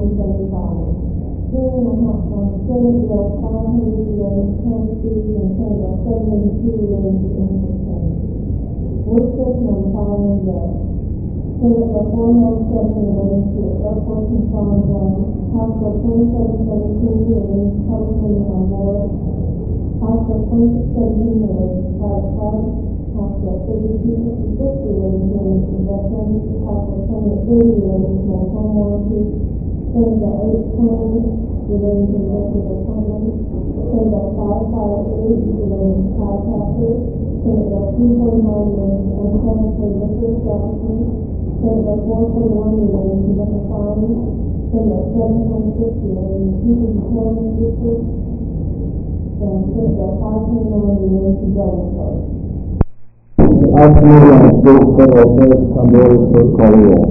1975. During the Senate Bill 500 related to fees and Senate Bill 782 related to interest payments. Work session on the following day. Senate Bill 407 relating to airport control zone. House Bill 2717 relating to public meetings on board. House Bill 2617 relating to private property. House Bill 3256 relating to investment. House Bill 2830 relating to home warranty. Senate Bill 820 relating to executive appointments. Senate Bill 558 relating to child taxes. Senate Bill 249 relating to unsanitary liquor establishments. Senate Bill 441 relating to liquor fines. Senate Bill 726 relating to people utility districts. And Senate Bill 529 relating to building codes. Our committee on state and federal affairs come to order for call roll.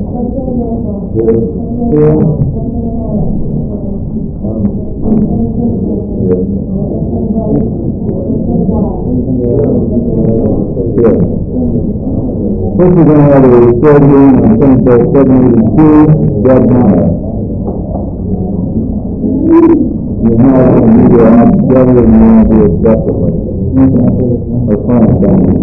Here. First, we're going to have a third hearing on Senate Bill 782, Judge Meyer. You have to do your own together and you want to do it separately. Or fine,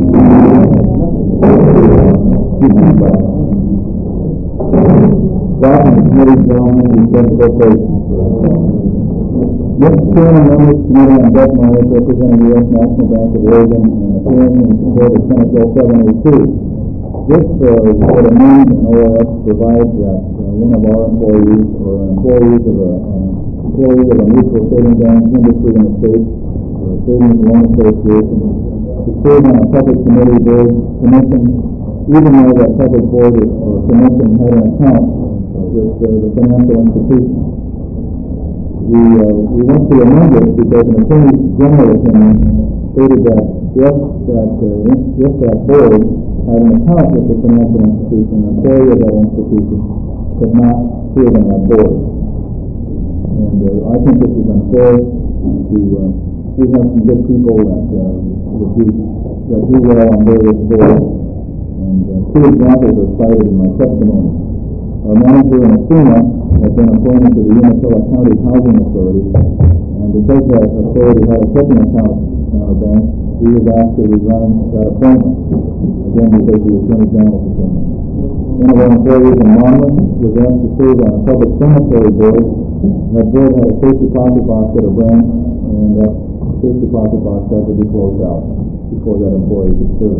welcome to committee, gentlemen, and Senate Corporation. Mr. Chairman, members of the Committee on Debt Matters representing the U.S. National Bank of Oregon and appearing in support of Senate Bill 782. This would amend an ORS to provide that one of our employees or an employee of a mutual savings bank industry in the state or a savings loan association to serve on a public committee, board, commission, even though that public board or commission had an account with the financial institution. We want to amend this because an attorney general opinion stated that if that board had an account with the financial institution, an employee of that institution could not serve on that board. And I think this is unfair. We have some good people that do well on various boards. And two examples are cited in my testimony. Our manager in Athena has been appointed to the Umatilla County Housing Authority, and because that authority had a checking account in our bank, he was asked to resign that appointment, again because of the Attorney General's opinion. One of our employees in Monmouth was asked to serve on a public cemetery board. That board had a safe deposit box at a branch, and that safe deposit box had to be closed out before that employee could serve.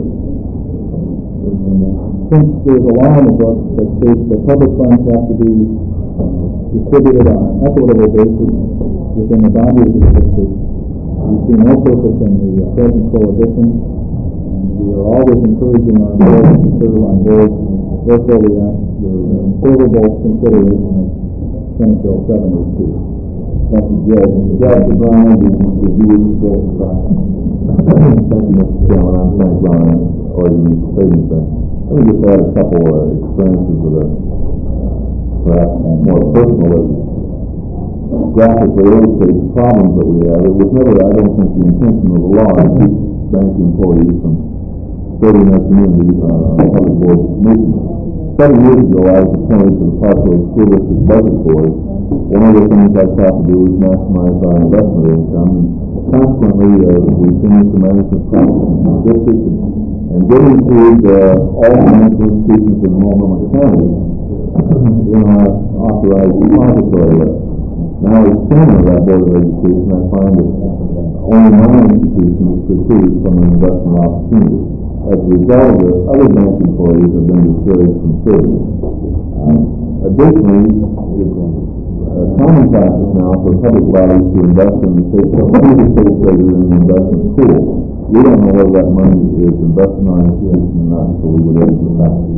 Since there's a law in the book that states that public funds have to be distributed on an equitable basis within the boundaries of the district, we see no purpose in the present prohibition, and we are always encouraging our employees to serve on boards. Therefore, we ask your favorable consideration of Senate Bill 782. Thank you, Judge. Judge Brown, did you wish to testify? Thank you, Mr. Chairman. I'm Frank Brown, Oregon Savings Bank. Let me just add a couple experiences that are perhaps more personal that graphically illustrate the problems that we have. It was never, I don't think, the intention of the law to keep bank employees from serving their community on public boards and commissions. 7 years ago, I was appointed to the Parkville School District Budget Board. One of the things I sought to do was maximize our investment income, and consequently, we changed the management practices in the district and did include all financial institutions in Multnomah County in our authorized depository list. Now, as chairman of that Board of Education, I find that only my institution is precluded from an investment opportunity. As a result of this, other bank employees have been discouraged from serving. Additionally, it's common practice now for public bodies to invest in the state treasury in the investment pool. We don't know whether that money is invested in our institution or not, so we would enter the practice.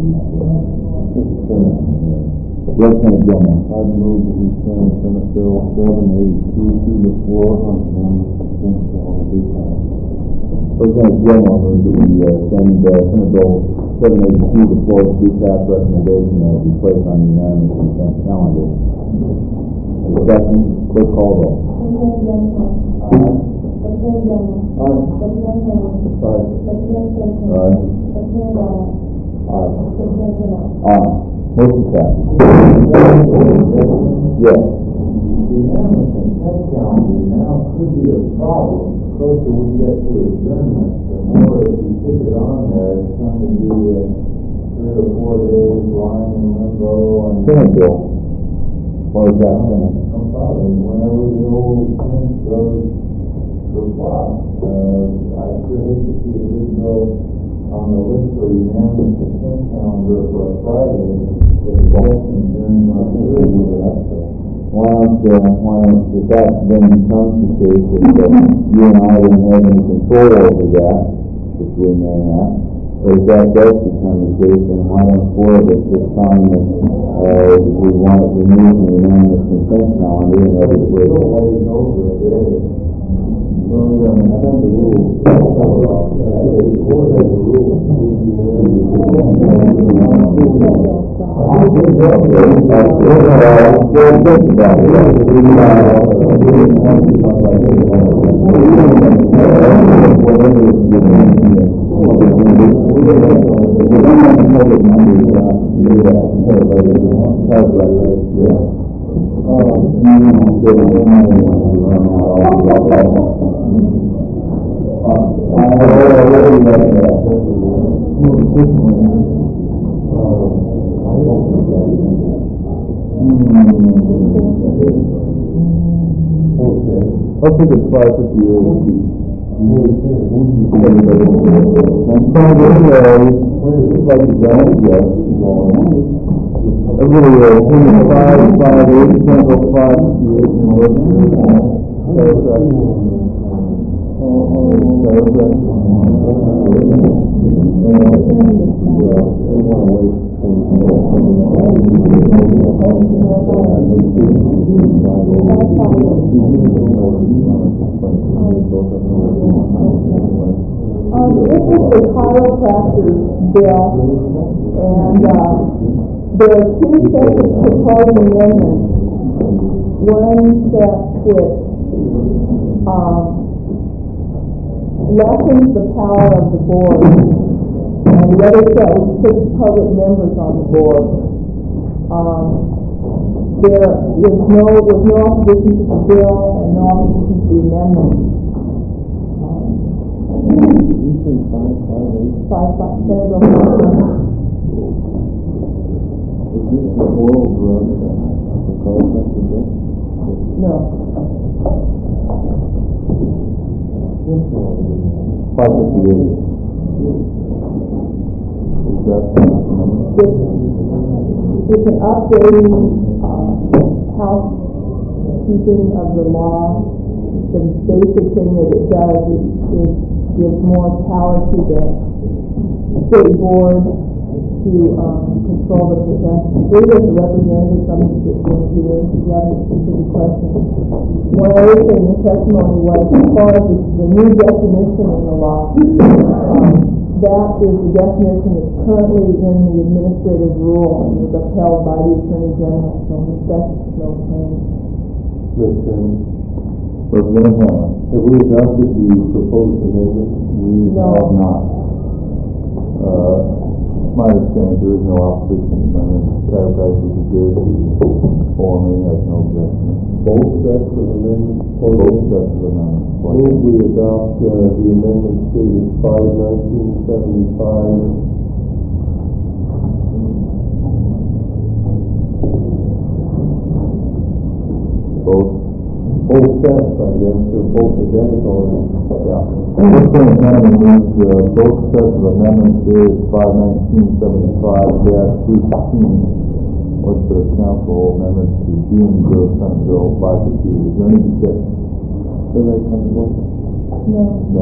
Lieutenant General, I move that we send Senate Bill 782 to the floor on Senate Bill Lieutenant General, I move that we send Senate Bill 782 to the floor with due pass recommendation and be placed on the unanimous consent calendar. Discussion, quick call roll. Aye. Aye. Aye. Aye. Motion passes. Yes. The amendment consent calendar now could be a problem. The closer we get to adjournment, the more if you stick it on there, it's going to be 3 or 4 days lying in limbo. And Senate bill. Or is that Senate? no problem. Whenever the old fence goes to the flop, I sure hate to see a big bill on the list for the unanimous consent calendar for a Friday. It's question during our Thursday. Why don't, if that then becomes the case, if you and I don't have any control over that, which we may have, but if that does become the case, then why don't 4 of us just sign that we want it removed from the unanimous consent calendar and every week? Nobody's over a day. Well, we have the rules. The court has the rules. I'll take it 558. This is the chiropractor bill, and there are 2 separate proposed amendments. One that lessens the power of the board, and the other set which puts public members on the board. There was no opposition to the bill and no opposition to the amendment. 558. Senator No. 558. It's an updating housekeeping of the law. The basic thing that it does is gives more power to the state board to control the process. We as the representatives, some of the people here, if you have any specific questions. One other thing, the testimony was as far as the new definition in the law. That is the definition that's currently in the administrative rule and was upheld by the Attorney General, so that's no change. Mr. Chairman, Representative Hamlin. have we adopted the proposed amendment? We have not. My understanding, there is no opposition to the amendment. Chiropractors are good. Form A has no objection. Both sets of amendments? Both sets of amendments. Move we adopt the amendment stated 5/1975. Both sets, I guess, they're both identical. Yeah. Representative Hamlin moves both sets of amendments dated 5/1975-316, which the council amendments to June Grove Senate Bill 558. Is there any discussion? No. No.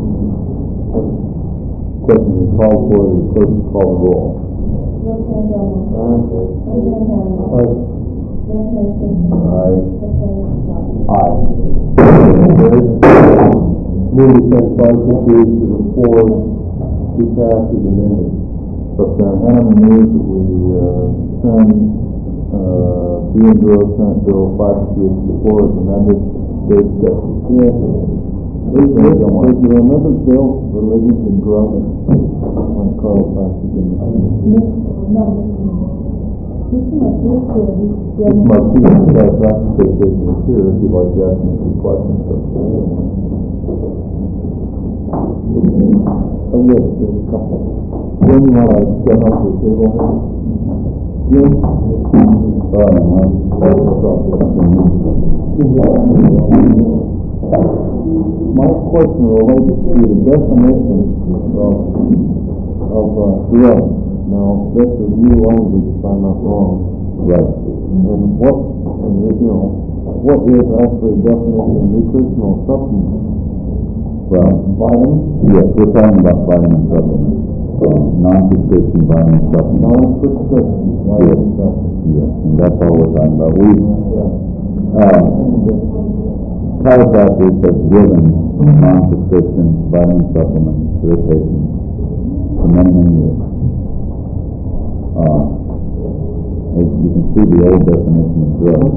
Question is called for, the clerk will call the roll. Aye. Aye. Move to send 558 to the floor to pass as amended. Representative Hamlin moves that we send June Grove Senate Bill 558 to the floor as amended. There's discussion. Yes. Is there another bill related to drugs when Carl passed it in? No. Mr. Marquis here. Mr. Marquis, satisfaction certification is here, if you'd like to ask me some questions. Yes, there's a couple. When you want to step up to the table here? Yes. My question relates to the definition of drug. Now, this is new language, if I'm not wrong. Right. And what is actually a definition of nutritional supplement? Well, Vitamins? yes, we're talking about vitamin supplements. Non-prescription vitamin supplements. Non-prescription vitamin supplements. Yes, and that's all we're talking about. Yeah. Chiropractors have given non-prescription vitamin supplements to their patients for many, many years. As you can see, the old definition of drugs.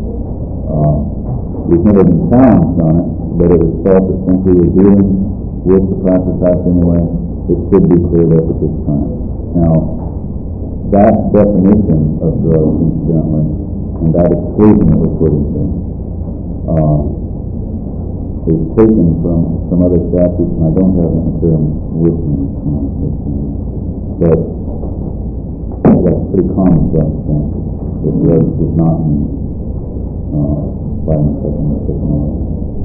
We've never been challenged on it, but it was felt that since we were dealing with the Practice Act anyway, it should be cleared up at this time. Now, that definition of drugs, incidentally, and that exclusion that we're putting in, is taken from some other statutes, and I don't have the material with me. But that's pretty common stuff, that drugs does not mean vitamin supplement technology.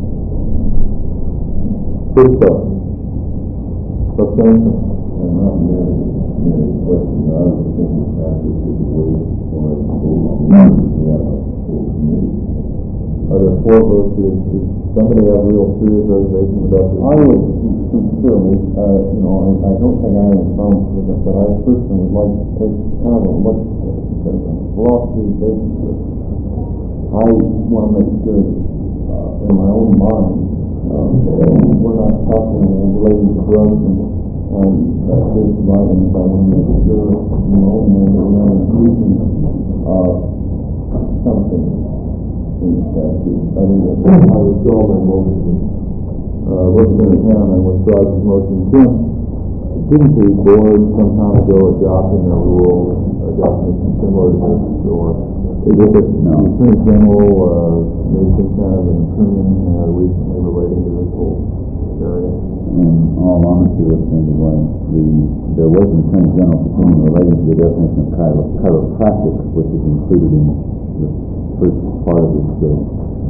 Good stuff. Substantial. And not merely question. I was thinking perhaps we should wait for a full committee. We have a full committee. Are there 4 votes? Does somebody have real serious reservations about this? I would sincerely, and I don't think I have any problems with it, but I personally would like to take kind of a look at this because on a philosophy basis, I want to make sure that in my own mind, we're not talking related to drugs and this vitamins. I want to make sure in my own mind that we're not using something in the statute other than I withdraw my motion. Representative Hanneman withdraws his motion. Didn't the board some time ago adopt in their rule a definition similar to this, or is it that the Attorney General made some kind of an opinion recently relating to this whole area? In all honesty, there was an Attorney General's opinion relating to the definition of chiropractic, which is included in the first part of this bill.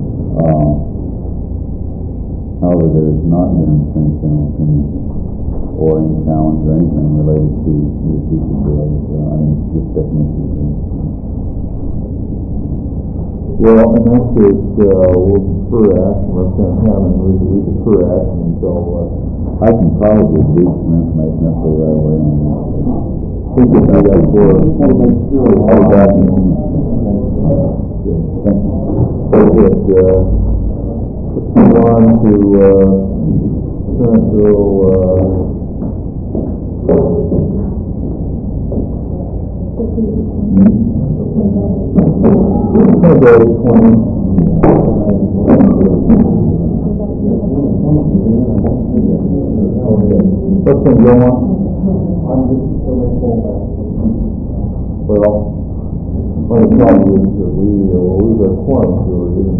However, there has not been an Attorney General opinion or any challenge or anything related to this issue of this definition. Well, in that case, we'll defer action. Representative Hammond moves that we defer action until I can probably give some information up there right away on that. we can do that for I'll back in. Thank you. Very good. Let's move on to Senate Bill 20. What's going on? I'm just filling full back. Well, my problem is that we will lose our quorum if we're even.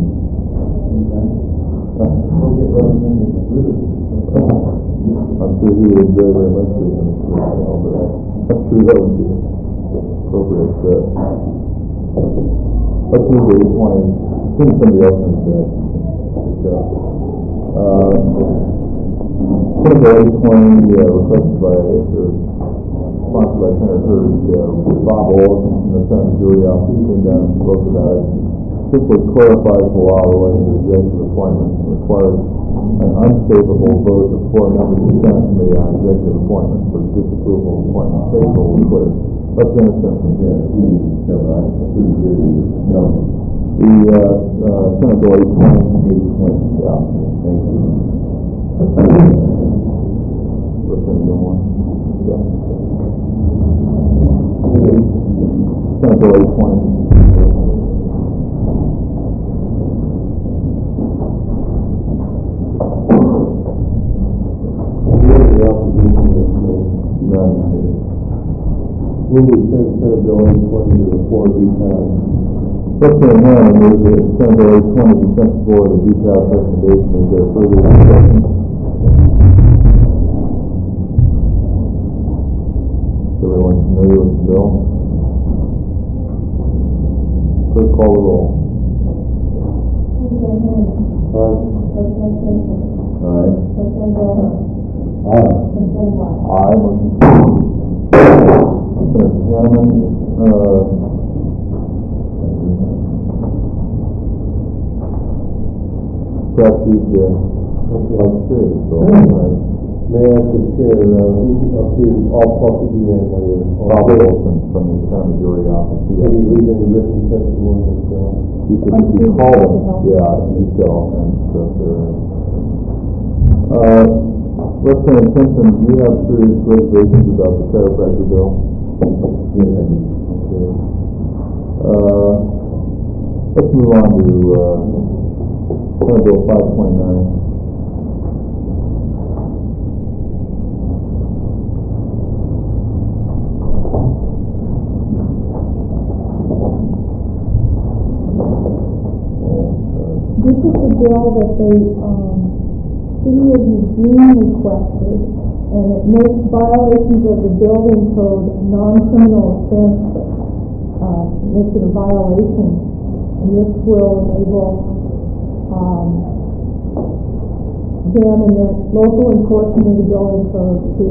We'll get represented. I'm sure he would enjoy very much being in the panel, but I'm sure that would be appropriate. Let's move to 20. Send somebody else in the Senate Bill 820, requested by, sponsored by Senator Hurd, Bob Olson from the Senate Jury Office came down and spoke about it. Simply clarifies the law relating to executive appointments and requires an unfavorable vote of 4 members of the Senate Committee on Executive Appointments for disapproval of appointment. Favorable is clear. Representative Simpson. I couldn't hear you. No. The Senate Bill 820. Yeah. Thank you. Representative Gilmore. Yeah. Senate Bill 820. Will we send Senate Bill 820 to the floor be passed. Let's say no, and move that Senate Bill 820 be sent to the floor with a detailed recommendation. Is there further discussion? Is everyone familiar with the bill? Clerk, call the roll. President Henry. Aye. President Simpson. Aye. President Bellhop. Aye. President White. Aye. Motion carries. Senator Hanneman, statute, like serious, so, right. May I ask the chair, who appears, I'll talk to Deanne later. Bob Wilson from the County Jury Office. Can you leave any written testimony as well? You could, if you call him, yeah, you tell and stuff there. Representative Simpson, do you have serious reservations about the chiropractor bill? Yes, I do. Okay. Let's move on to, Senate Bill 529. This is the bill that the city of Eugene requested, and it makes violations of the building code non-criminal offenses. Makes it a violation, and this will enable them and the local enforcement of the building code to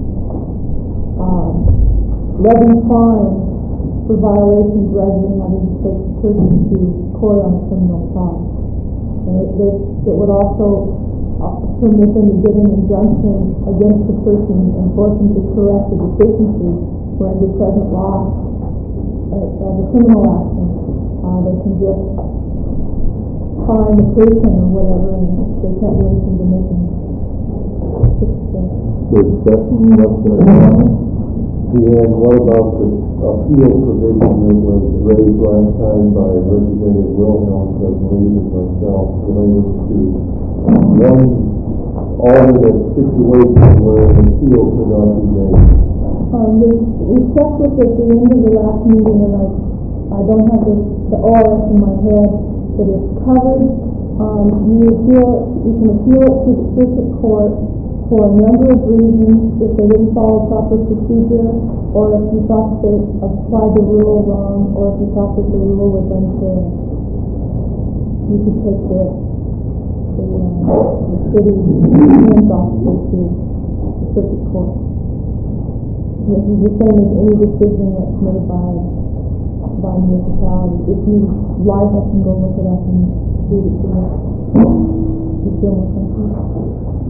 levy fines for violations rather than having to take the person to court on criminal charge. And it would also permit them to get an injunction against the person and force them to correct the deficiency where under present law, as a criminal action, they can just fine the person or whatever, and they can't do anything to make them fix it. Good discussion, Representative. Deanne, what about the appeal provision that was raised last time by Representative Wilhelm, I believe, and myself, related to one alternate situation where an appeal could not be made? We checked this at the end of the last meeting, and I don't have the ORS in my head, but it's covered. You can appeal it to the circuit court for a number of reasons: if they didn't follow proper procedure, or if you thought they applied the rule wrong, or if you thought that the rule was unfair. You could take the city attorney's officer to the circuit court. This is the same as any decision that's made by municipality. If you like, I can go look it up and read it to you. You feel more comfortable?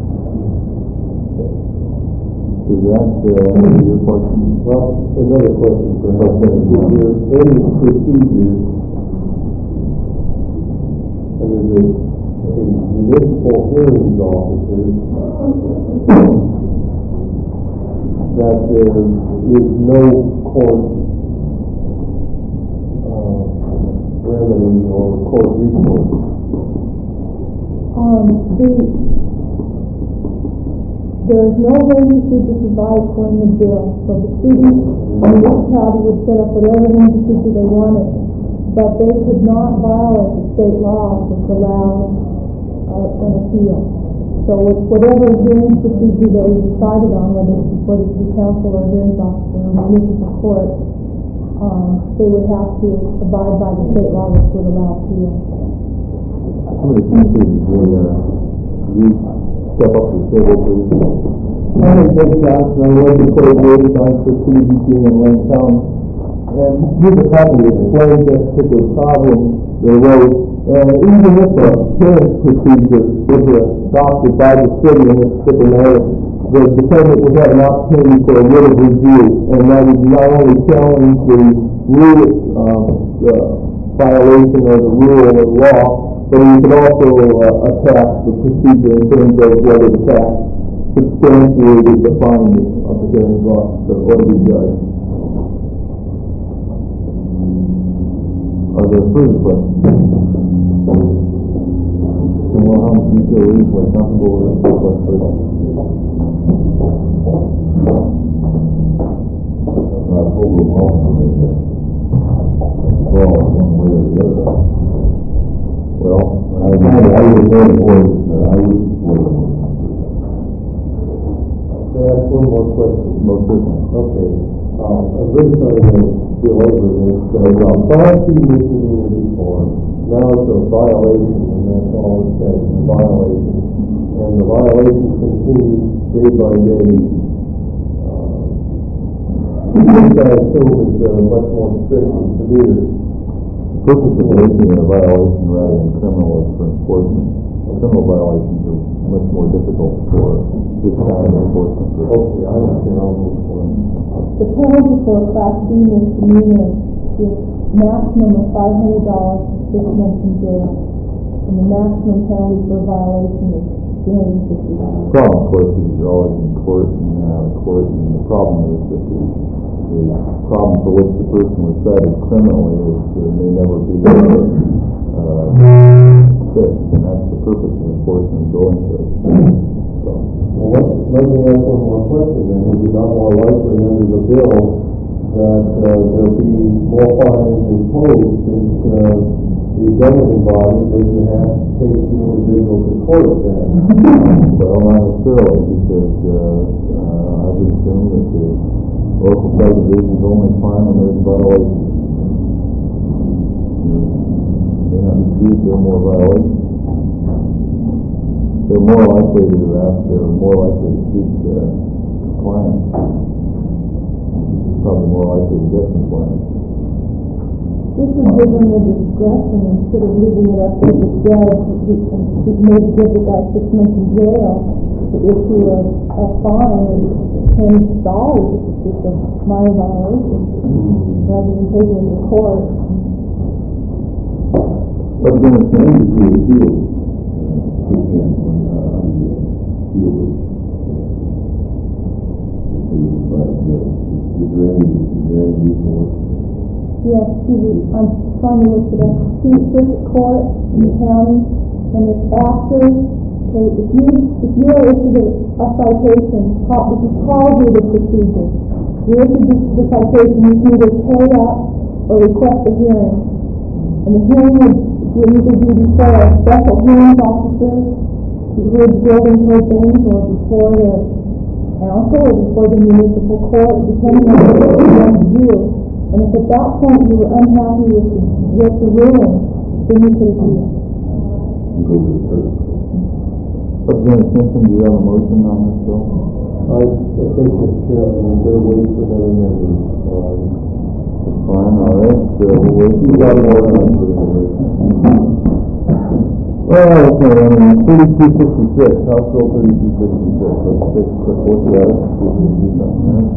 Does that answer your question? Well, another question perhaps. Is there any procedures under the municipal hearings officer that there is no court remedy or court recourse? There is no hearing procedure provided for in the bill, so the city or municipality would set up whatever hearing procedure they wanted, but they could not violate the state law which allows an appeal. So whatever hearing procedure they decided on, whether it's before the city council or hearings officer or municipal court, they would have to abide by the state law which would allow appeal. Somebody can please you step up to the table, please. My name is Ed Johnson. I work at Court Liaison for the City of Eugene and Lane County. And here's a copy that explains that particular problem that arose. And even if a hearing procedure was adopted by the city in this particular matter, the defendant would have an opportunity for a writ of review, and that would not only challenge the rule, the violation of the rule or the law, but you could also attack the procedure in terms of whether the facts substantiated the finding of the hearing officer or the judge. Are there further questions? Well, how much do you feel reasonably comfortable with this question? Over fall one way or the other. Well, I would say I would support the motion. Can I ask one more question? Most certainly. Okay. I'm really sorry to belabor this, but prior to misdemeanor before, now it's a violation, and that's all it says, a violation. And the violation continues day by day. Which I assume is much more strict and severe. The purpose of making it a violation rather than criminal is for enforcement. Criminal violations are much more difficult for this kind of enforcement. Okay, I understand all those points. The penalty for a Class B misdemeanor is maximum of $500, 6 months in jail. And the maximum penalty for a violation is $250. The problem, of course, is you're always in court and you're out of court, and the problem is that the problem for which the person was cited criminally is may never be fixed, and that's the purpose of enforcement going to it. So, Well, let me ask one more question then. Is it not more likely under the bill that there'll be more fines imposed since the governing body doesn't have to take the individual to court then? well, not necessarily, because I would assume that the local subdivisions only fine when there's violations. It may not be true if there are more violations. They're more likely to seek compliance. Probably more likely to get compliance. This would give them the discretion instead of leaving it up to the judge who maybe give the guy 6 months in jail to issue a fine of $10 if it's just a minor violation, rather than taking it to court. But then it's an industry appeal. You can't appeal it. Is there any recourse? Yes, I'm trying to look it up. To the circuit court in the county, and it's after. Okay, if you are issued a citation, this is called the procedure. You're issued the citation, you can either pay up or request a hearing. And the hearing will either be before a special hearings officer who is building code things, or before the council, or before the municipal court, depending on what you want to do. And if at that point you were unhappy with the ruling, then you could appeal. You go to the circuit court. Representative Simpson, do you have a motion on this bill? I think, Mr. Chairman, we better wait for another member. That's fine, all right. We'll wait. You got more on for the Well, okay, 3266, House Bill 3266. Let's take a quick look at it. See if we can do something there.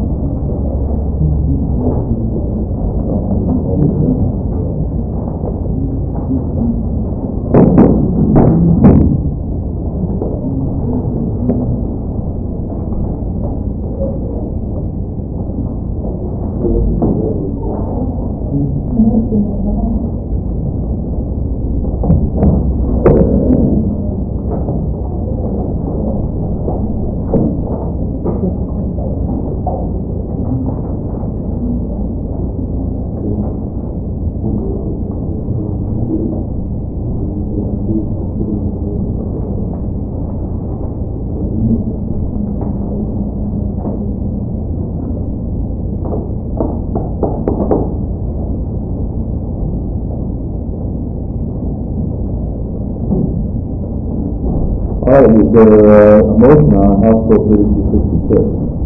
All right, is there a motion on House Bill 3266?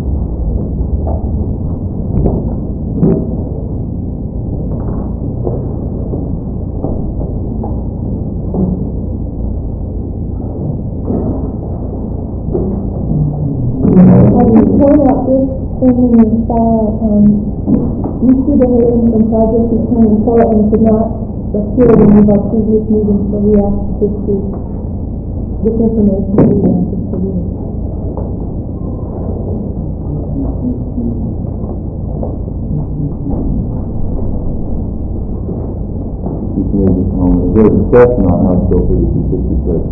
I just point out this thing in your file, Mr. DeHaven from Project Return in Portland could not appear to any of our previous meetings, so we asked to speak. This information will be answered for you. Excuse me just a moment. Is there a discussion on House Bill 3266?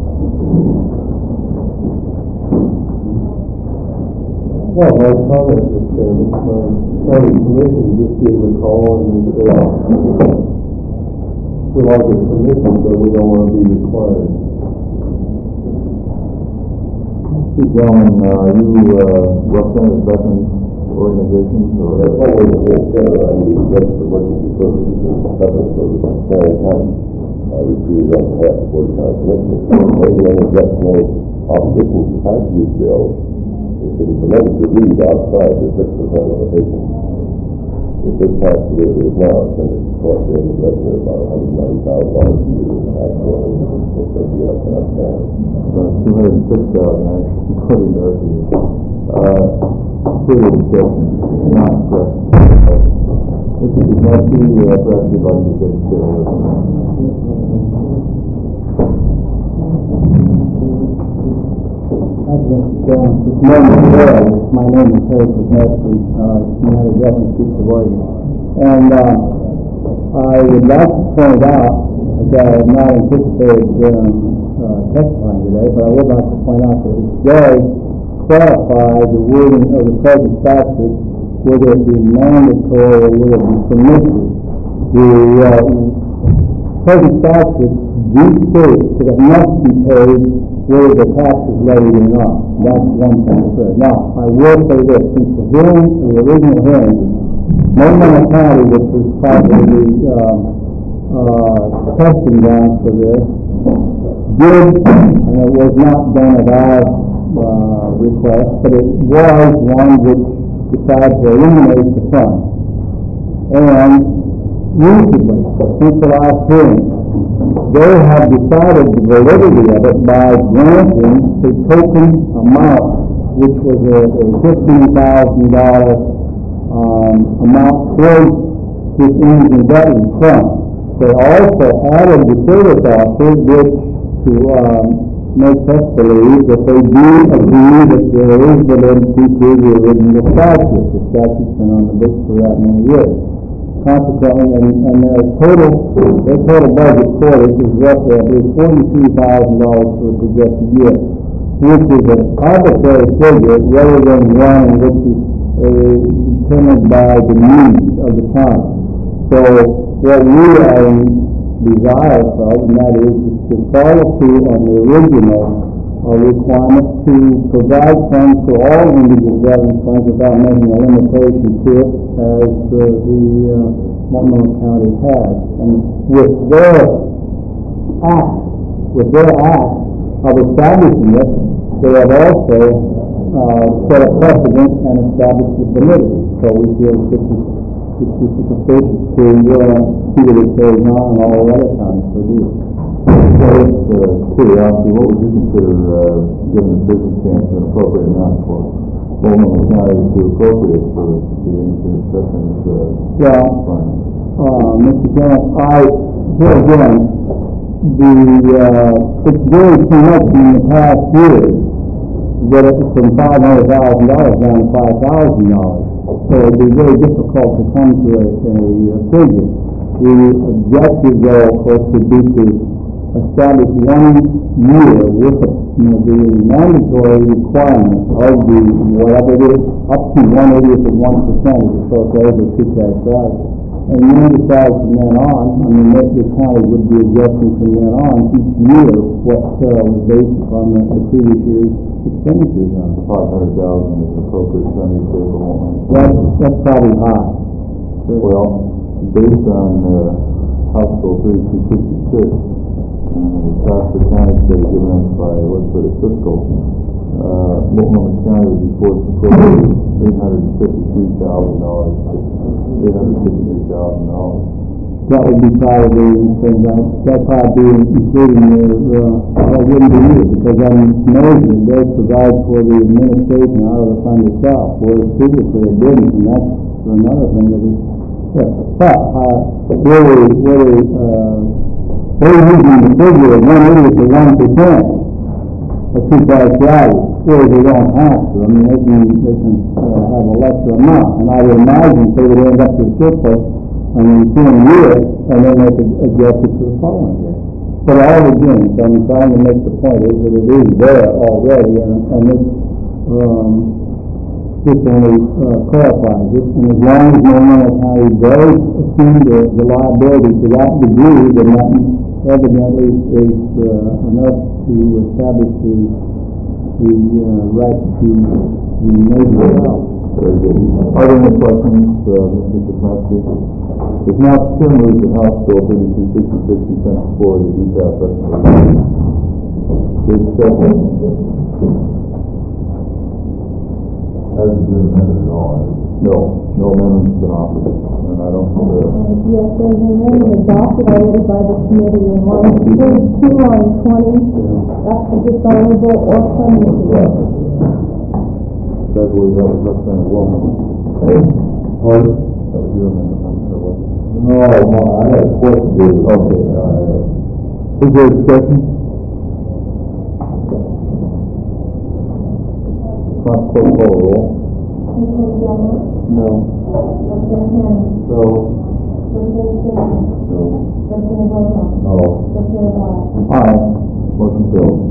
Well, my comment, Mr. Chairman, my county commission just gave a call and they said, We like it permission, but we don't want to be required. Gentlemen, are you representative veterans organizations or? That's always the whole center. I'm the director of emergency services and veteran services in Marion County. I recruited on behalf of the Board of County Commissioners. Maybe I'm addressing no opposition to pass this bill. If it is amended to read outside the 6% limitation. If this passes the way it is now, it's going to cost the revenue about $190,000 a year in actual, if they be like an uptown. $206,000 actually, according to RTE. Further discussion, not correct. Mr. Kuzmowski, perhaps you'd like to take a share. Thank you, Mr. Chairman. This morning, my name is Harry Kuzmowski, United Veterans Groups of Oregon. And I would like to point out that I have not anticipated testifying today, but I would like to point out that it does clarify the wording of the present statute, whether it be mandatory or whether it be permissive. The present statute dictates that it must be paid whether the tax is levied or not. That's one thing to say. Now, I will say this, since the original hearing, Multnomah County, which was probably testing ground for this, did, and it was not done at our request, but it was one which decided to eliminate the fund. And recently, since the last hearing, they have decided the validity of it by granting a token amount, which was a $15,000 amount towards this Indian Veteran Fund. They also added the service officer, which to make us believe that they do agree that there is validity to the original statute. The statute's been on the books for that many years. Consequently, and their total budget for this is roughly, I believe, $42,000 for the projected year, which is an arbitrary figure rather than one which is determined by the needs of the county. So what we are in desire of, and that is to follow through on the original requirement to provide funds for all individual veterans funds without making a limitation to it, as the Multnomah County has. And with their act of establishing it, they have also set a precedent and established the validity. So we feel this is sufficient to see that it carries on in all the other counties for these. Curiosity, what would you consider, given the circumstance, an appropriate amount for Multnomah County to appropriate for the Indigenous Veterans Fund? Mr. Chairman, here again, it's very too much in the past years that it's from $500,000 down to $5,000. So it would be very difficult to come to a figure. The objective, though, of course, would be to establish 1 year with the mandatory requirement of the whatever it is, up to 1/80th of 1%, so it's over pre-tax value. And then decide from then on, the county would be adjusting from then on each year what was based upon the previous year's expenditures on it. 500,000 is appropriate Sunday for Multnomah. That's probably high. Well, based on House Bill 3266, the Shasta County study given us by legislative fiscal, Multnomah County would be forced to put $853,000. That would be probably, that'd probably be including that wouldn't be needed, because that measure does provide for the administration out of the fund itself, whereas previously it didn't, and that's another thing that is, but really, they're using the figure of 1/80th to 1% of pre-tax value, whereas they don't have to. They can have a lesser amount, and I would imagine they would end up with surplus in a year, and then they could adjust it to the following year. But all again, so I'm trying to make the point is that it is there already, and this this only clarifies it, and as long as Multnomah County does assume the liability to that degree, then that evidently is enough to establish the right to the neighbor's house. Very good. Are there any questions, Mr. Chikmatsky? If not, Chair moves that House Bill 3266 be sent before the due pass recommendation. There's a second. Hasn't been amended at all. No amendment's been offered, and I don't, Yes, there's an amendment adopted already by the committee in line 32 on 20. That's the dishonorable or permissible. that's what that was Representative Wilson. Pardon? That was your amendment, I'm sure, wasn't it? No, I had a question. Okay. Is there a discussion? Clerk, call the roll. President Young, No. President Henry, No. President Simmons, No. President Wilson, No. President White. Aye. Motion failed.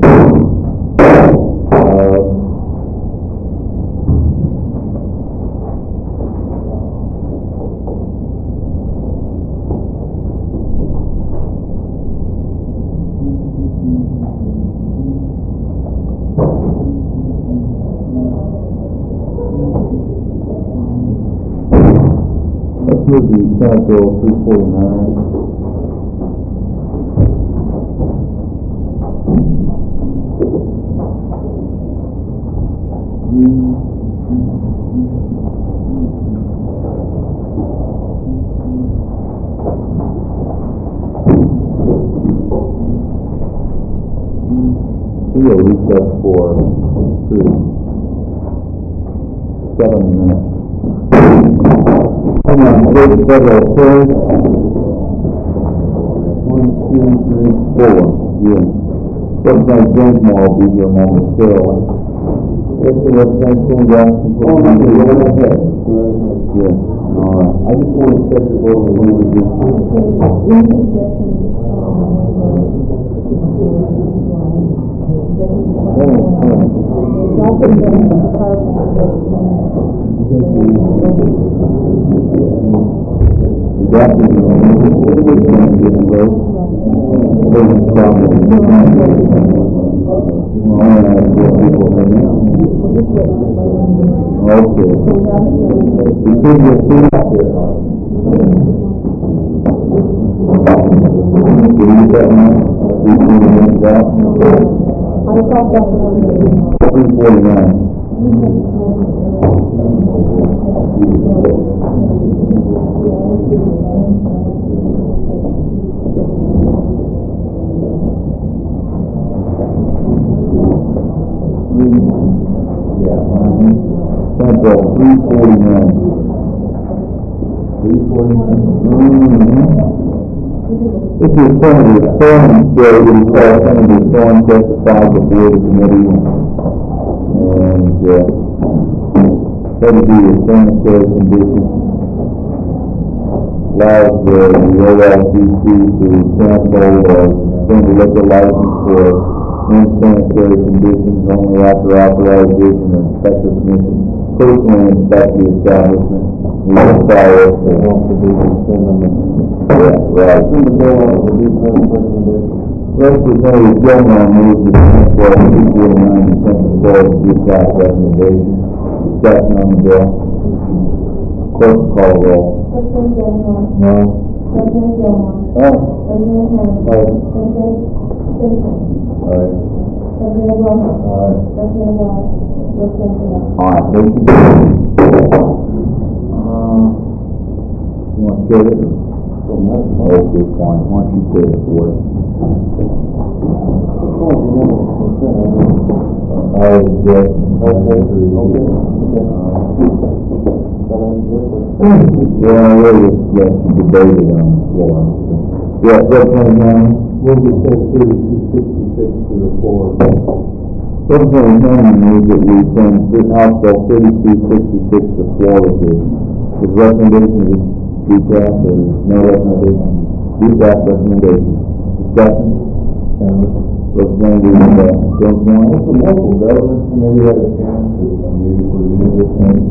Let's move to Senate Bill 349. We will recess for 7 minutes. Hang on, state and federal affairs. 1, 2, 3, 4. Yeah. Representative James Moore will be here momentarily. Yes, the representative Jackson. Oh, no, you're ahead. Yeah. All right. I just want to check the vote of the one we did. This is Senator Thorne's bill that he called Senator Thorne testified before the committee, and that would be a sanitary condition. Allows the OLCC to cancel or suspend the liquor license for unsanitary conditions only after authorization of inspector commission personally inspect the establishment. We will follow it. Right. Representative Gilmore moves the Senate Bill 249 and sent the floor to due class recommendation. Discussion on the bill. Clerk call roll. President Gilmore, No. President Gilmore, Aye. President Henry, Aye. President Simpson, Aye. President Wilson, Aye. President White, President Young. Aye. Motion carries. You want to share it? Okay, fine. Why don't you share it for us? I object. Yeah, I really yes, you debated on the floor. Yes, Representative Hammond? Move to send 3266 to the floor. Representative Hammond moves that we send House Bill 3266 to the floor with his recommendation is due pass or no recommendation? Due pass recommendation. Discussion? Representative Jones Moore. Has the local government committee had a chance to review this thing?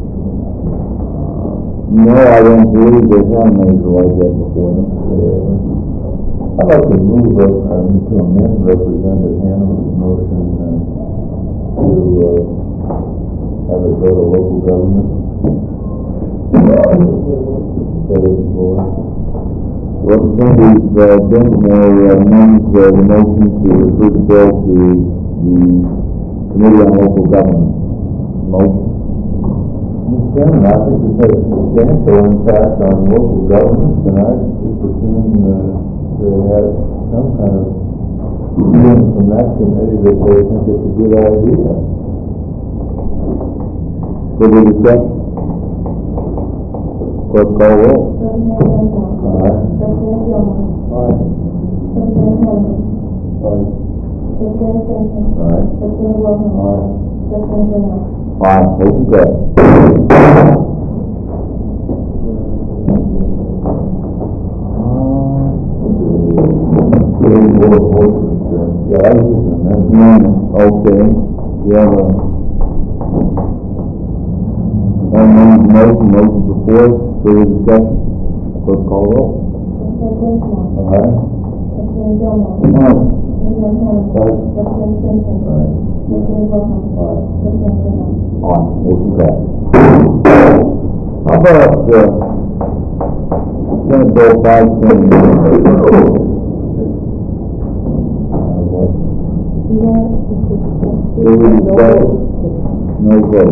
No, I don't believe they have measure like that before them. I'd like to move to amend Representative Hanneman's motion to have it go to local government instead of the board. Representative Dinsmore amends the motion to refer the bill to the Committee on Local Government. Motion. Mr. Chairman, I think this has a substantial impact on local governments, and I just assume that it has some kind of feeling from that committee that they think it's a good idea. Further discussion? Clerk call roll. Representative Dinsmore. Aye. Representative Gilmore. Aye. Representative Hanneman. Aye. Representative Simpson. Aye. Representative Wilson. Aye. Representative Burnett. Aye. Motion carried. Yeah, I was just an amendment. Okay. We have motion before us. Further discussion? Clerk call roll. Representative Dinsmore. Aye. Representative Gilmore. Aye. Representative Hanneman. Aye. Representative Simpson. Aye. Representative Wilson. Aye. Representative Burnett. Aye. Motion carried. How about Senate Bill 520? There was a vote. No vote.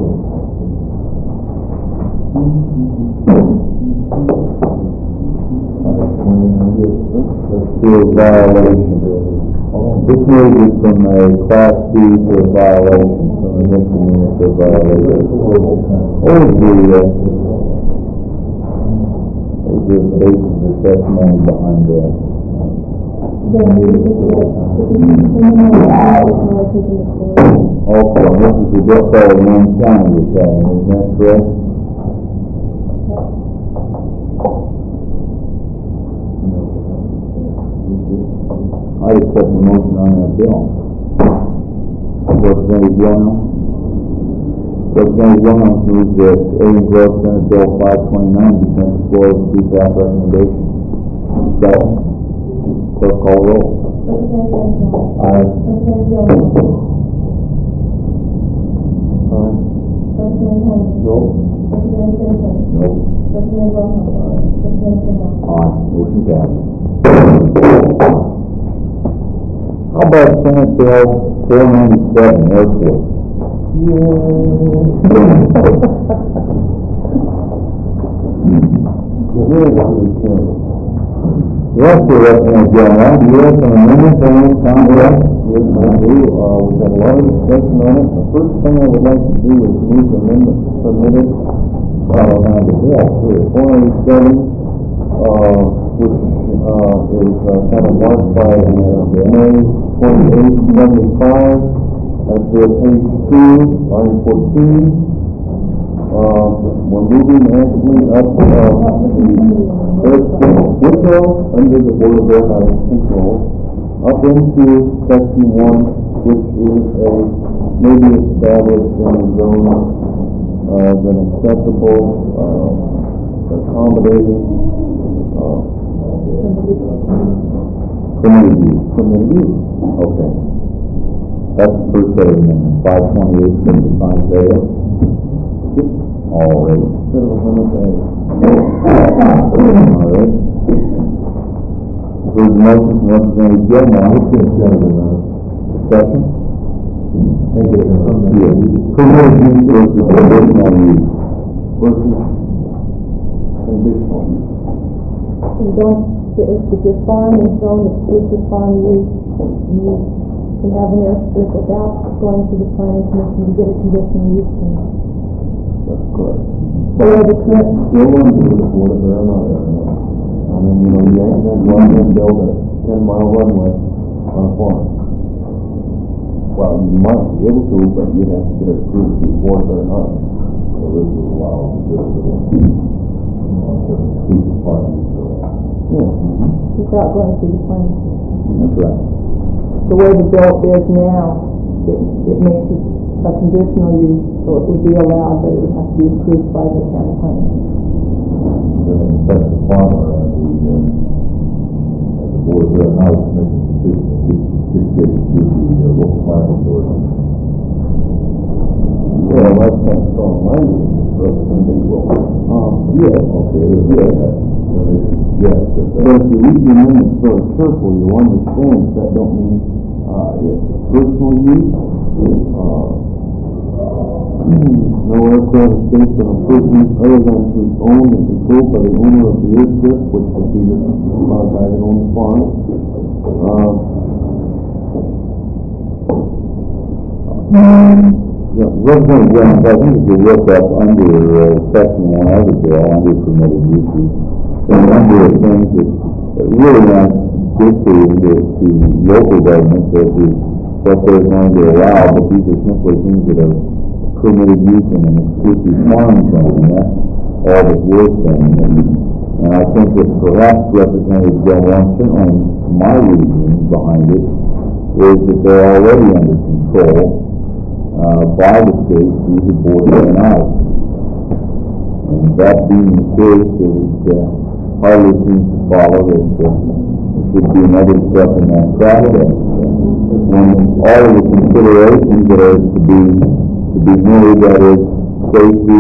Let's do a violation. This moves it from a class C to a violation, from a misdemeanor to a violation. What was the basis of the testimony behind that? Okay, this is the death call of Wayne County was having, is that correct? I accept the motion on that bill. Representative Wilhelm? Representative Wilhelm moves that A and Grove Senate Bill 529 be sent to the floor as a two-pass recommendation. Second. Clerk call roll. Representative Dinsmore. Aye. Representative Gilmore. Aye. Representative Hanneman. No. Representative Simpson. No. Representative Wilson. Representative Burnett. Aye. Motion passes. How about Senate Bill 497, airport? Yes, sir, Representative Gilmore. Do you have some amendments on this, Tom? Yes, I do. We've had a lot of discussion on it. The first thing I would like to do is move the amendment submitted, On the bill, sir. 487, which is kind of marked by May 2875. That's page 2, line 14. We're moving actually up Whitwell, under the Board of Air Traffic Control, up into section 1, which is maybe established in a zone as an acceptable, accommodating, Committee view. community. Okay. That's the first set of amendments, 528, 55, there. All right. Instead of limit A. All right. Heard the motion from Representative Gilmore. Discussion? Make it Yeah. Permitted use versus conditional use. versus conditional use. You don't, if your farm is zoned exclusive farm use, you can have an airstrip without going to the planning commission to get a conditional use permit. That's correct. Or the current, Still under the Board of Air Traffic. I mean, you ain't gonna go out there and build a 10-mile runway on a farm. Well, you might be able to, but you'd have to get it approved through the Board of Air Traffic. So this will allow them to do a exclusive farm use. Yeah. without going to the planning commission. That's right. the way the bill is now, it makes it a conditional use, so it would be allowed, but it would have to be approved by the county planning. Then it affects the farmer and the board there now is making decisions dictated to the local planning authority. Well, that's not strong language, representing local. Yeah, okay, yes, But if you read the amendment very carefully, you'll understand that don't mean it's personal use. No aircraft is based on a person other than who's owned and controlled by the owner of the airstrip, which would be the guy that owns the farm. Representative Jones, I think if you look up under section 1 of the bill, under permitted uses, there are a number of things that really aren't dictated to local governments as to what they're going to allow, but these are simply things that are permitted use in an exclusive farm zone, and that's all that we're saying. And I think that perhaps Representative Jones, certainly my reasoning behind it, is that they're already under control by the state through the Board of Aeronautics. And that being the case, it hardly seems to follow that there should be another step in that process. When all of the considerations that are to be made, that is safety,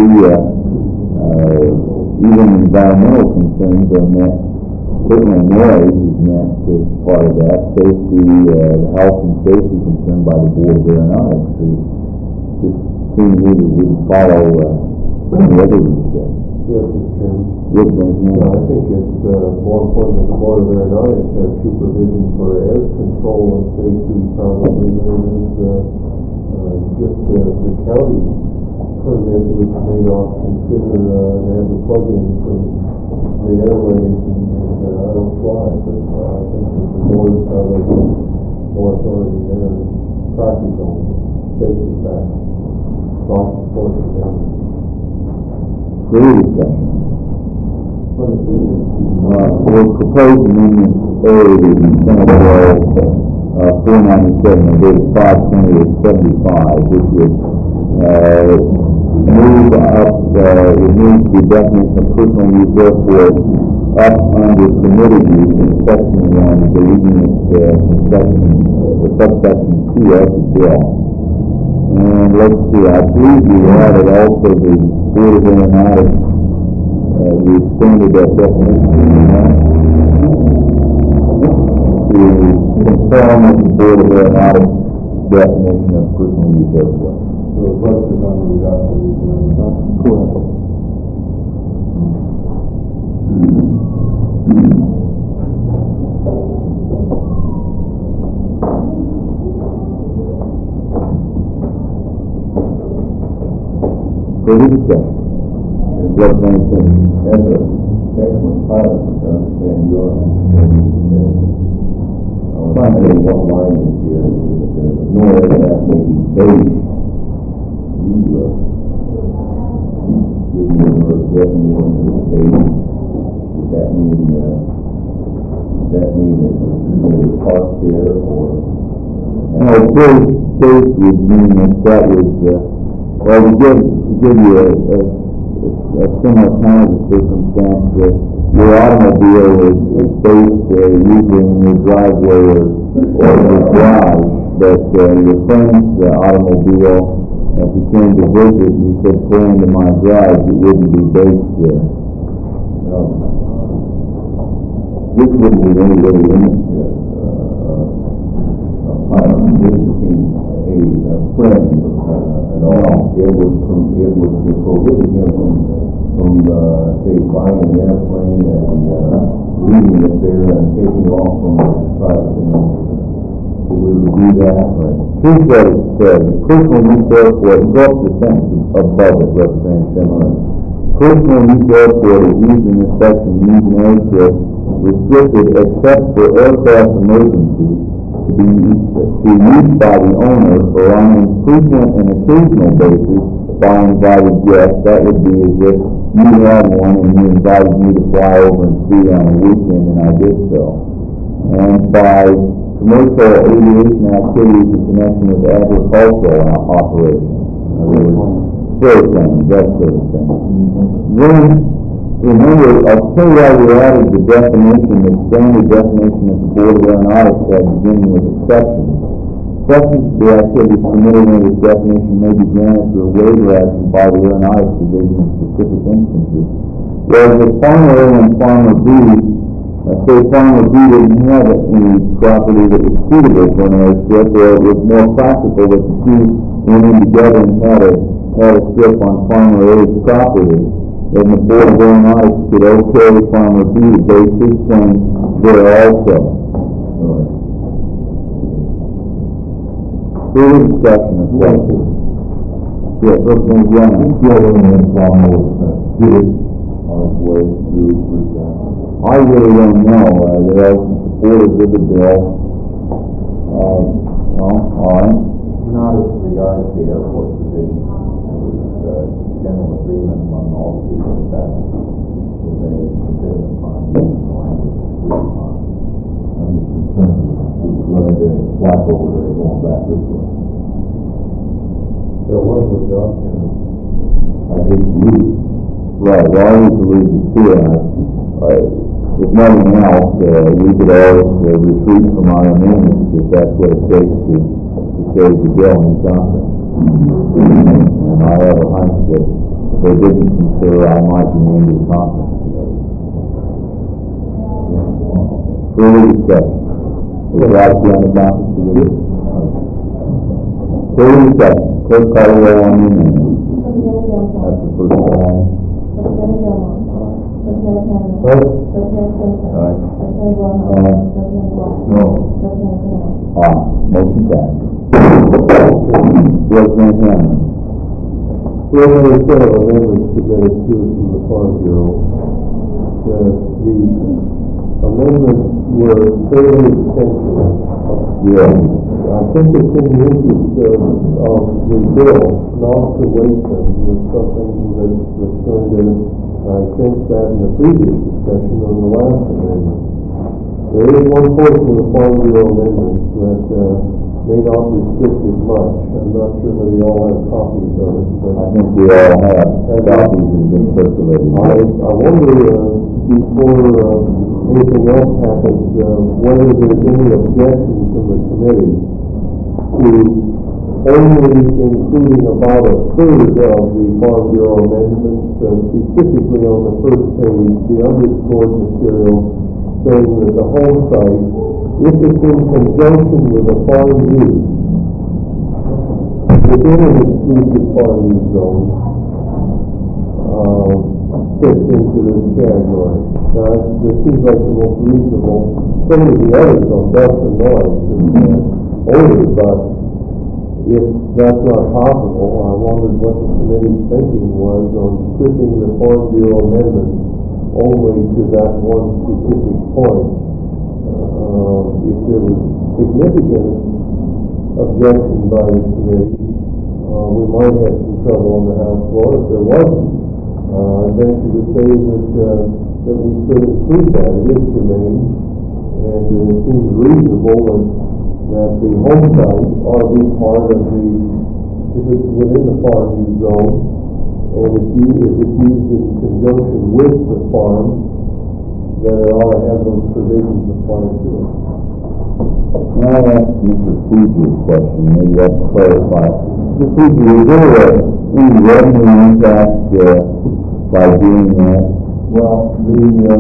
even environmental concerns are met. Certainly noise is met as part of that. Safety, the health and safety concern by the Board of Aeronautics. It seems to me that we would follow any other respect. Yes, Mr. Chairman. Yes, I think it's more important that the Board of Aeronautics have supervision for air control and safety probably than it is just the county permit, which may not consider as a plug-in from the airways and I don't fly, but I think that the board probably has more authority there, practical safety factors. So I support the amendment. Further discussion. For proposed amendment A, the Senate Bill 497, and date 5/28/75, which would move the definition of personal use airport up under permitted use in section 1, deleting it from subsection 2 of the bill. And let's see, I believe you added also the Board of Aeronautics, we extended that definition to conform with the Board of Aeronautics definition of personal use airport. So the question on the adoption of these amendments. Correct. Further discussion. Representative, That's an excellent pilot, to understand your understanding. I was trying to know what line is here, no aircraft may be based. You give me your definition of base. Does that mean that there's parked there or? no, base would mean that was, well, to give you a similar kind of a circumstance, your automobile is based usually in your driveway or your garage, but your friend's automobile, if you came to visit and you said pull into my garage, it wouldn't be based there. This wouldn't be any way limit visiting a friend at all. It would prohibit him from say buying an airplane and leaving it there and taking off from his private thing. We would do that. Here's what it says. Personal use airport, go up the sentence above it, Representative Similar. Personal use airport is used in this section, used in airstrip, restricted except for aircraft emergencies to be used by the owner or on a frequent and occasional basis by invited guests. That would be as if you had one and you invited me to fly over and see on a weekend and I did so. And by commercial aviation activities in connection with agricultural operations. In other words, those things, that sort of thing. Then, remember, I'll tell you why we added the definition, the standard definition that the Board of Aeronautics had beginning with exceptions. Exceptions to the activities permitted under this definition may be granted through a waiver action by the Aeronautics Division in specific instances. Whereas with Farmer A and Farmer B, say Farmer B didn't have any property that was suitable for an airstrip, or it was more practical that the two went in together and had a strip on Farmer A's property, then the Board of Aeronautics could okay Farmer B to base his claim there also. Further discussion of questions? Yes, let's move on. Farmer did it on its way through, for example. I really don't know. There are some supporters of the bill. All right. Not as regards the airport division. There was general agreement among all people that was a legitimate fund using the language agreed upon. I'm just concerned with running any slack over there going back this way. There was a reduction. I hate to lose it. Right. Well, I need to lose it too. If nothing else, we could always retreat from our amendments if that's what it takes to save the bill in Congress. And I have a hunch that if they didn't consider, I might be named to the conference today. Further discussion. Would you like to be on the conference today? Further discussion. Clerk call the roll on the amendment. That's the first one. President Gilmore. President Hannon. President Simpson. Aye. President Wilhelm. Aye. President Black. No. President Canal. Motion passed. President Hannon. We have another set of amendments submitted to us from the Farm Bureau. The amendments were fairly extensive. Yeah. I think it's in the interest of the bill not to waste them with something that's going to, I sensed that in the previous discussion on the last amendment. There is one portion of the Farm Bureau amendments that may not restrict it much. I'm not sure whether you all have copies of it, but I think we all have copies that have been circulated. I wonder, before anything else happens, whether there's any objection from the committee to only including about a third of the Farm Bureau amendments, specifically on the first page, the underscored material, saying that the home site, if it's in conjunction with a farm use, within an exclusive farm use zone, fits into this category. Now, this seems like the most reasonable. Some of the others on dust and noise and odor, but if that's not possible, I wondered what the committee's thinking was on stripping the Farm Bureau amendments only to that one specific point. If there was significant objection by the committee, we might have some trouble on the House floor. If there wasn't, I venture to say that we could include that. It is germane, and it seems reasonable that the home site ought to be part of if it's within the farm use zone, and if it's used in conjunction with the farm, then it ought to have those provisions applied to it. Can I ask Mr. Fuji a question? Maybe that's clarified. Mr. Fuji, is there any revenue impact by doing that? Well, in the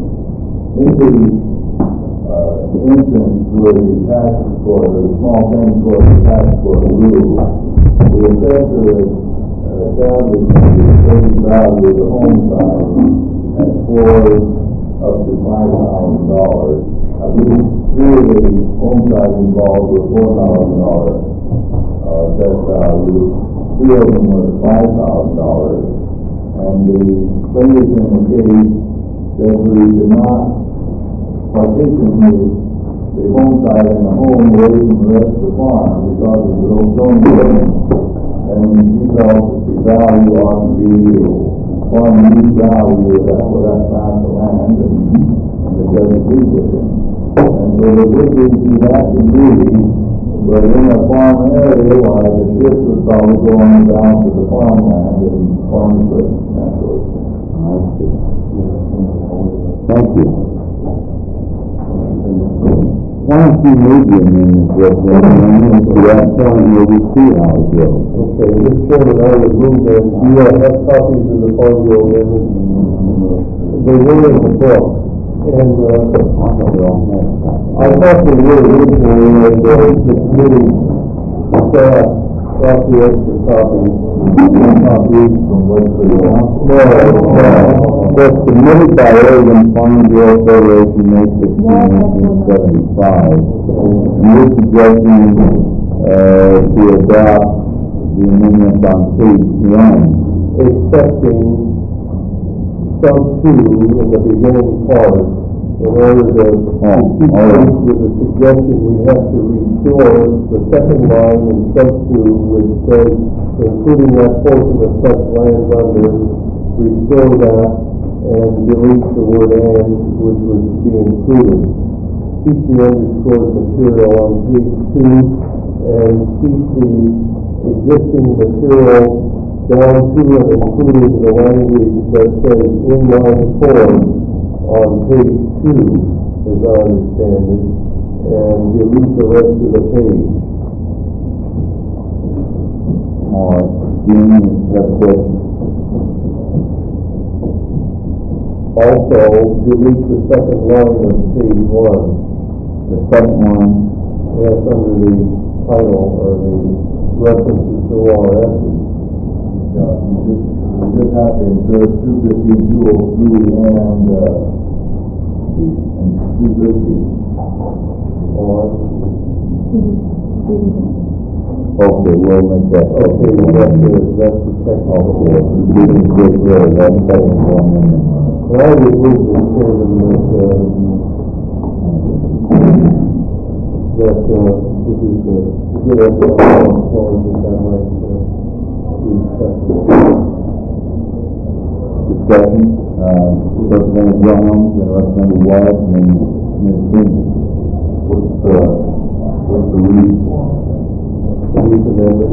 instance where the tax recorder, the small claims court, the tax court ruled, the assessor has established the face value of the home site at up to $5,000. I believe three of the home sites involved were $4,000 assessed value. Two of them were $5,000. And the plaintiff in the case said we could not partition the home site and the home away from the rest of the farm because of the little zone ordinance. And she felt that the value ought to be farm use value for that class of land, and the judge agreed with him. And But it would be to that degree, but in a farm area, why the shift would probably go on down to the farmland and farm equipment, that sort of thing. I see. Thank you. Why don't you move the amendment, Representative, to that point where we see how it goes? Okay, Mr. Chairman, I would move that you have copies of the Farm Bureau amendment. They were in the book, and, I thought they were originally, and, the committee staff got the extra copies. Copies from Westford. Was submitted by Oregon Farm Bureau Federation May 16, 1975. And we're suggesting to adopt the amendment on page 1. Accepting sub 2 in the beginning part, in order to keep pace with the suggestion, we have to restore the second line in sub 2, which says, including that portion of such lands under, restore that, and delete the word and, which was to be included. Keep the underscored material on page 2, and keep the existing material down to and including the language that says in line 4 on page 2, as I understand it, and delete the rest of the page. All right. Jim, you have a question? Also, delete the second line of page 1. The second one? Yes, under the title or the references to ORSs. We just have to insert 215, 203, and 250. Okay, we'll make that. Okay, that's the technical. Okay, we can get rid of that second one in there. And I would move, Mr. Chairman, that this is a good economic clause that I'd like to be acceptable. Discussion, Representative Jones and Representative White and Ms. Kinsley. What's the reason for it? The reason that,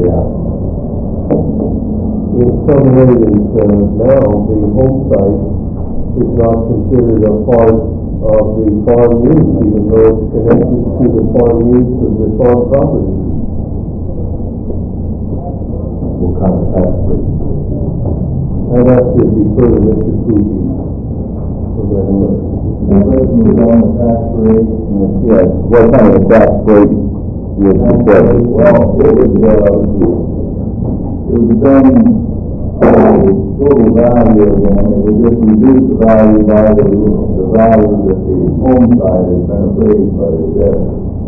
in some areas now, the home site is not considered a part of the farm use, even though it's connected to the farm use of the farm property. What kind of tax rate? I'd have to defer to Mr. Fuji for that. The question was on the tax rate. Yes, what kind of tax rate would you say? Well, it was done on the total value again. It would just reduce the value by the value that the home site has been appraised by the debt.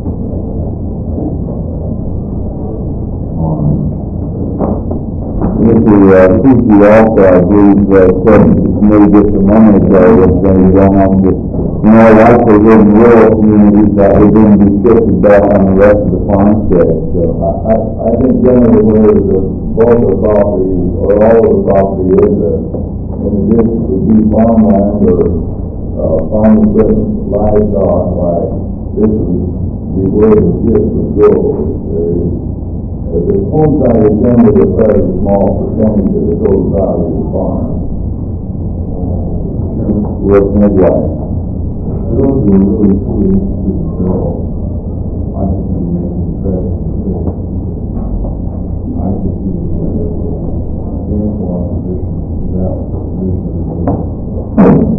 Mr. Fuji also, I believe, said to the committee just a moment ago, Representative Jones, that in all likelihood in rural communities that would then be shifted back on the rest of the farmstead. So I think generally where the bulk of the property, or all of the property is, in addition to be farmland or farm equipment, livestock, like this is the where the shift would go. The home site is generally a very small percentage of the total value of the farm. Representative White. Those who are really fully interested in the bill, I think we make an interesting decision. I can see where there was ample opposition to that position.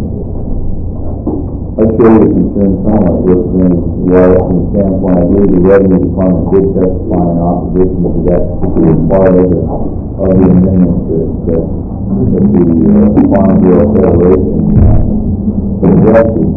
I share your concern somewhat, Representative White, from the standpoint, I believe the Revenue Department did testify in opposition to that particular part of the amendment that the Farm Bureau Federation suggested.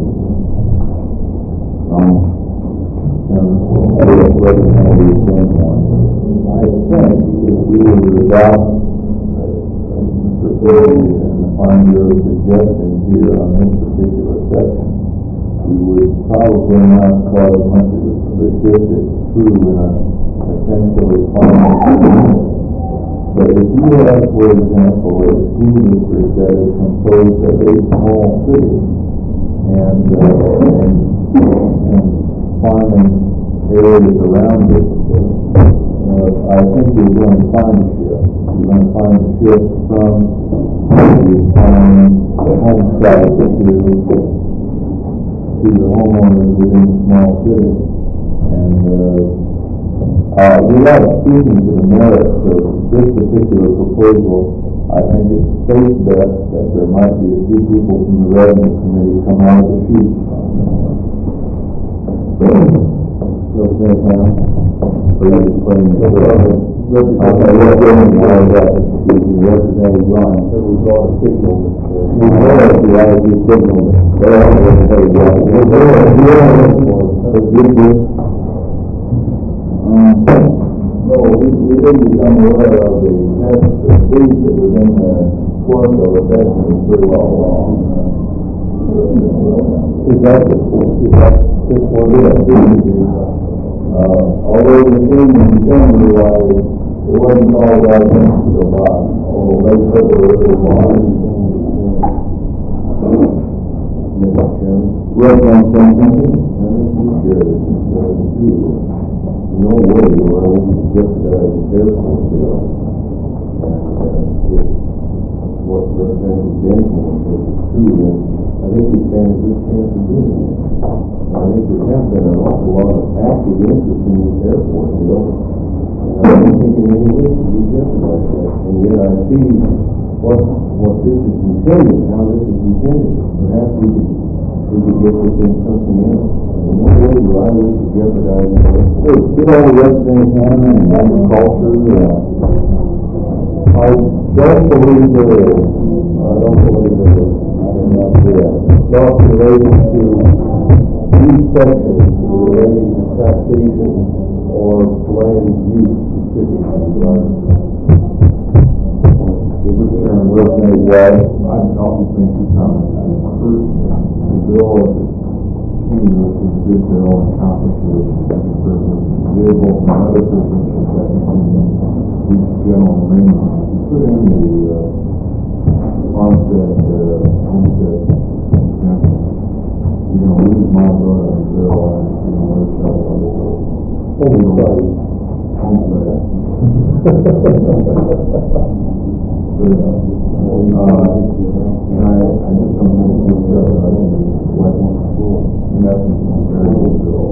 Representative standpoint. I think if we were to adopt Mr. Philly and the Farm Bureau suggestion here on this particular section, we would probably not cause much of a shift. It's true in a essentially farming community. But if you have, for example, a school district that is composed of a small city, and surrounding areas around it, I think you're going to find a shift. You're going to find a shift from the home site to the homeowners within the small city. And without speaking to the merits of this particular proposal, I think it's safe bet that there might be a few people from the Revenue Committee come out of the chute. Representative Ryan. There was a lot of signal. No, we didn't become aware of the fees that was in the formula, but that's been pretty well along. Is that this one? Although the team internally wise, it wasn't all that to the bottom, although they took it a little more. Mr. Chairman. No way do I want to jeopardize the airport bill. And if what Representative Denton was true, then I think we stand a good chance of doing it. I think there has been an awful lot of active interest in this airport bill, and I don't think in any way should we jeopardize that. And yet I see what this is intended, how this is intended. Perhaps we could get this in something else. No way do I wish to jeopardize it. You know, Representative Hammond and agriculture, I don't believe there is. Not relating to these sections, relating to taxation or land use specifically. Mr. Chairman, Representative White, I'd also make two comments. First, the bill is a good bill and accomplishes the purpose. Vehicle and other purposes that these general agreements put in the homestead exemption. You're going to lose my vote on the bill and you're going to lose that other bill. Homestead. And I just don't think it's worth jeopardizing what in essence is a very good bill.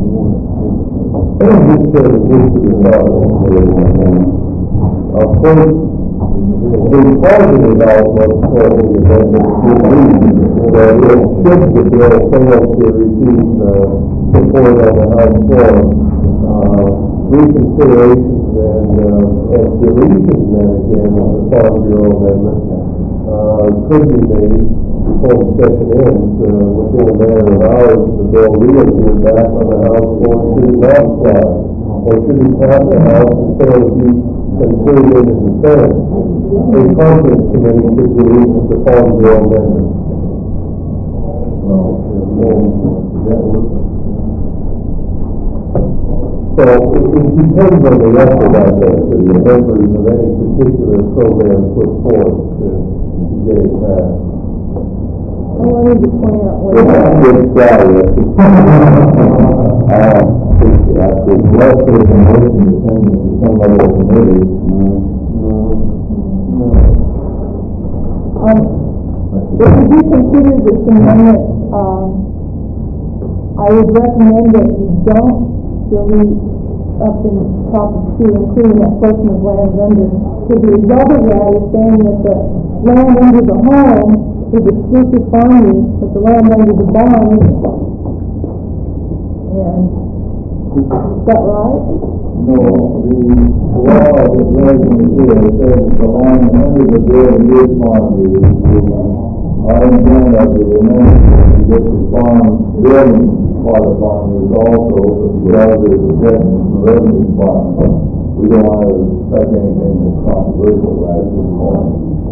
Of course, the positive outlook for the amendment would be that should the bill fail to receive support on the House floor, reconsiderations and deletions then again of the Farm Bureau amendment could be made before the session ends. Within a matter of hours, the bill reappeared back on the House floor should it not fly, or should it pass the House and fail to be concluded in the Senate. A conference committee could delete the Farm Bureau amendment. Well, that works. So it depends on the effort, I think, that the members of any particular program put forth to get it passed. I wanted to point out what it's less of a motion to send it to some other committee. if you consider this amendment, I would recommend that you don't delete up in topic 2, including that portion of land under. So the result of that is saying that the land under the home is exclusive farm use, but the land under the barn isn't. And is that right? No, the law that presently here says that the land under the building is farm use. Our intent of the amendment is to get the farm building part of farm use also, because there's objection from the revenue department. We don't want to touch anything that's controversial right at this point.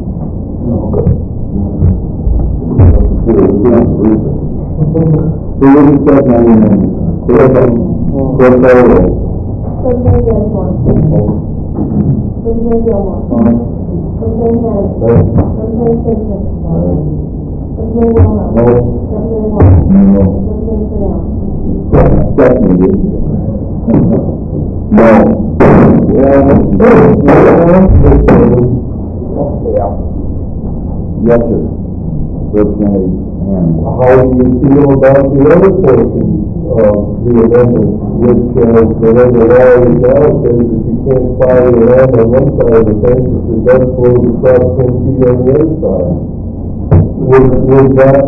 So we'll discuss on the amendment. Portfolio. President Denton. President Gilmore. President Hammond. President Simpson. President Wilhelm. President White. President Fidel. seconded it. No. Yes, sir. Representative Hammond. How do you feel about the other portion of the amendment, which, whatever law is now says that you can't buy your land on one side of the fence if it does close across 10 feet on the other side? Would that,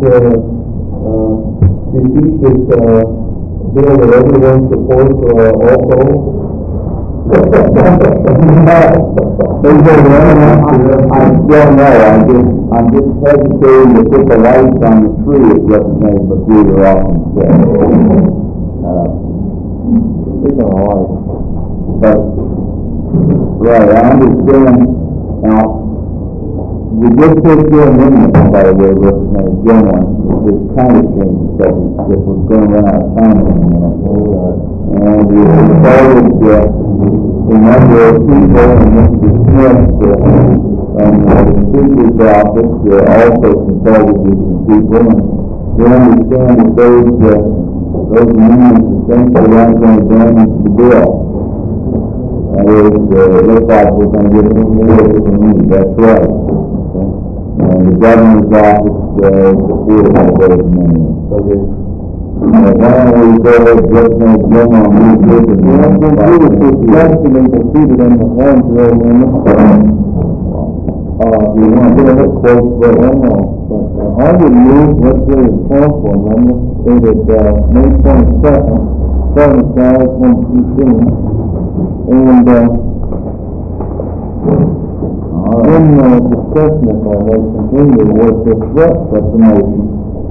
defeat this, bill that everyone supports, also? I don't know. I'm just hesitating to put the lights on the tree, as Representative Magruder often says. Speaking of lights. But, right, I understand. Now, we just take your amendment, by the way, Representative Gilmore, which kind of changed the subject, because we're going to run out of time in a minute. And we started a number of people, and Mr. Smith from the Speaker's office also consulted with some people, and we understand that those amendments essentially aren't going to damage the bill. That is, it looks like we're going to get more from me. That's right. And the governor's office supported all those amendments. Okay. Why don't we go ahead and just make them on these different ones? I think we were suggesting they proceeded in the orange road amendment. You want to get a quote for one now, but I would move legislative council amendment dated May 22nd, 2015, and in discussion, if I may continue, was the threat of the motion.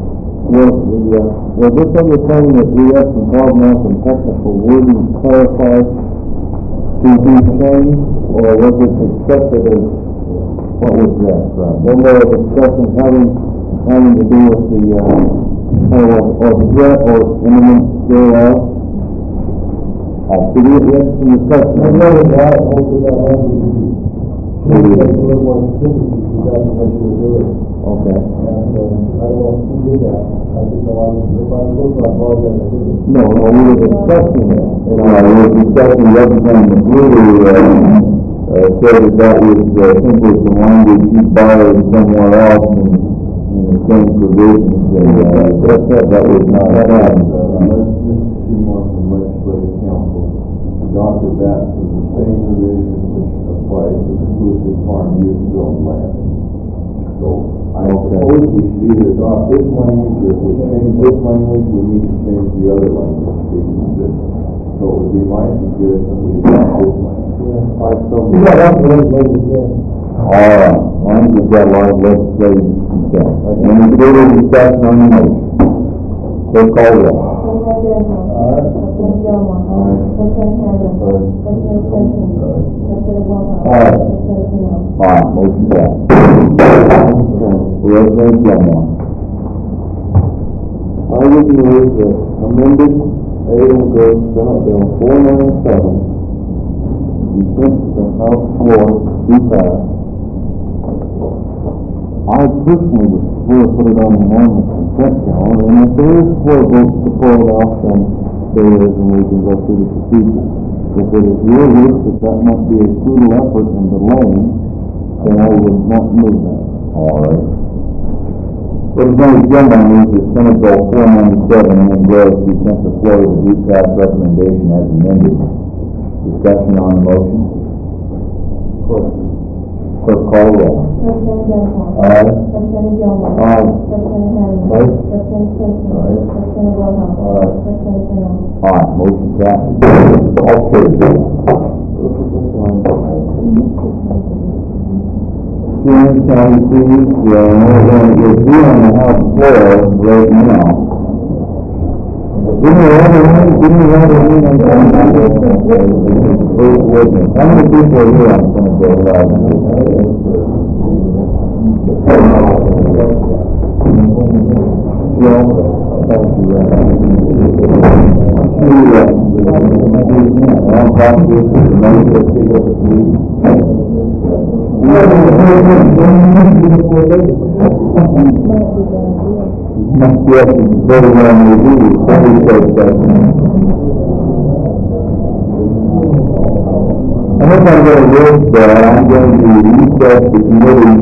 Was this other thing that we had some problem on some technical wording clarified to be changed, or was it accepted as, what was that? One more discussion having to do with the, or threat or imminent thereof? Did we have some discussion? I know that, hopefully that language. Maybe a little more specific because that's what you were doing. Okay. And I don't know who did that. I didn't know if I was supposed to, I apologize, I didn't. No, we were discussing it. We were discussing Representative Magruder said that was simply some language he borrowed somewhere else in the same provisions. That was not that. Let's just see more from legislative council. Adopted that for the same provision which applies to exclusive farm use zone land. So I suppose we should either adopt this language, or if we change this language, we need to change the other language to be consistent. So it would be my suggestion we adopt this language. That's the legislative, All right. Well, we've got a lot of legislative consent. And we do the discussion on the motion. Clerk call the roll. Alright, motion passed. Representative Gilmore. I would move that amended Adam Gross Senate Bill 497 be sent to the House floor to be passed. I personally would prefer to put it on the normal consent calendar, and if there is 4 votes to pull it off, then there is, and we can go through the procedure. If it is your wish that must be a futile effort in delaying, then I would not move that. All right. Representative Gilmore moves that Senate Bill 497 and Gross be sent to the floor with a due pass recommendation as amended. Discussion on the motion. Clerk call the roll. Representative Gilmore. Aye. Representative Gilmore. Aye. Representative Hammond. Aye. Representative Simpson. Aye. Representative Wilhelm. Aye. Representative Brown. Alright, motion passes. All carried. Sharon, can you please, we're going to get you on the House floor right now. Give me another meeting on first witness. How many people are here on Senate Bill 5? Jill, thank you very much. I'm going to list that, I'm going to recess the committee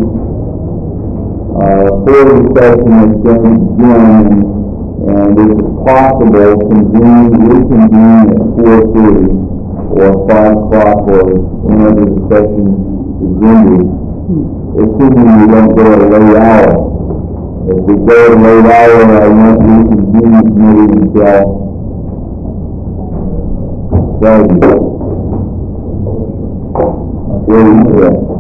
for the session that's going to begin, and if it's possible, reconvene at 4:30 or 5 o'clock or whenever the session is ended, assuming we don't go at a late hour. If we go at a late hour, I won't reconvene the committee until Friday. Okay,